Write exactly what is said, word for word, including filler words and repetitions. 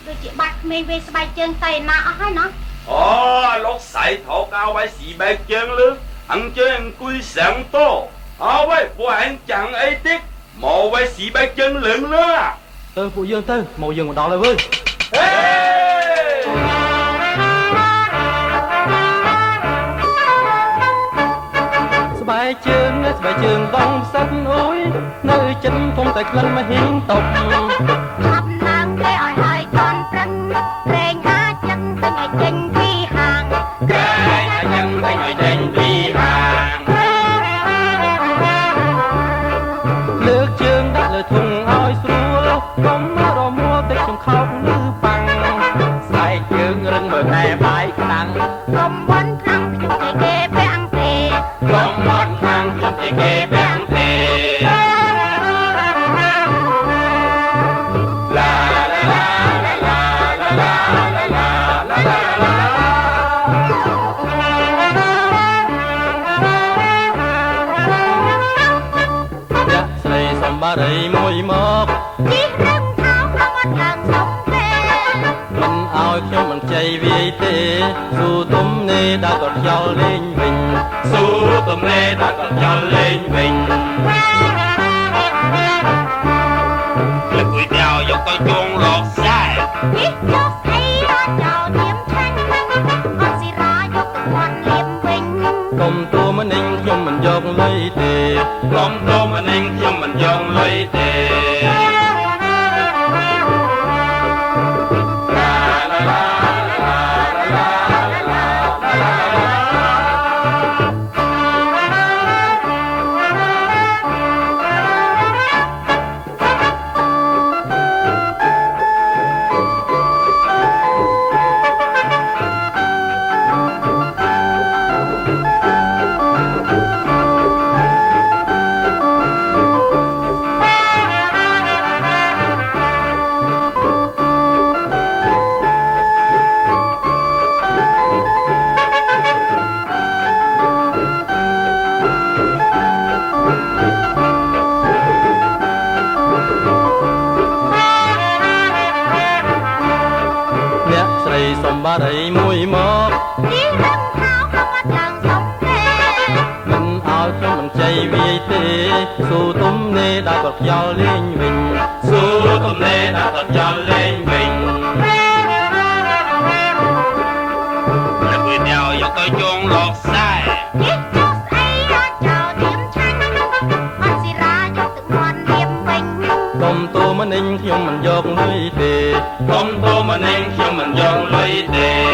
ដូចជាបាត់ក្មេងវាស្បែកជើងតៃណាអស់ហើយណោះអូលោកស្រីថោកៅឲ្យស្បែកជើងលឺអញ្ចឹងអង្គុយសាំងតោអើវ៉ៃពួកអញចាំងអីតិចមកវិញស្បែកជើងលឹងលឺទៅពួកយើងទៅមកយើងមកដល់ហើយវើហេស្បែកជើងស្បែកជើងបងផ្សិតអូយនៅចិត្តធំតែក្លិនមកហ៊ីងតុបឆាប់ឡើងគេឲ្យហើយកនប្រឹងព្រេងអាចចឹងទៅឲ្យចេញពីហាងព្រេងអាចចឹងទៅឲ្យចេញពីហាងលើកជើងដាក់លើធុងឲ្យស្រួលកុំរមួលតិចខ្ញុំខោកលឺប៉ាំងស្បែកជើងរឹងមើលតែបាយខ្លាំងកុំបន់ខាងខ្ញុំគេពាំងទេកុំបន់ខាងខ្ញុំគេពាំងទេបារីមួយមកជិះរឹងថោក្នុងអត់ឡើងសុំទេមិនឲ្យខ្ញុំមិនជ័យវាយទេស៊ូទុំនេដាក់ក៏ខ្យល់លេងវិញស៊ូទុំនេដាក់ក៏ខ្យល់លេងវិញលើគួយដៅយកទៅជងរកខ្សែនេះចុះស្អីរត់ចោលនាមឆាញ់អត់ស៊ីរាយកទៅគាត់លៀមវិញកុំទួមនិញខ្ញុំមិនយកលុយទេកុំទួមនិញខ្ញុំមិនយកលុយទេសំបារីមួយមកនេះរឹងថោក្នុងអត់ឡើងសុំទេមិនឲ្យខ្ញុំមិនជ័យវាយទេស៊ូទុំនេដាក់ក៏ខ្យល់លេងវិញស៊ូទុំនេដាក់ក៏ខ្យល់លេងវិញលើគួយដៅយកទៅជងរកខ្សែនេះចុះស្អីរត់ចោលនាមឆាញ់អត់ស៊ីរាយកទៅគាត់លៀមវិញកុំទួមនិញខ្ញុំមិនយកលុយទេកុំទួមនិញខ្ញុំមិនយកលុយទេ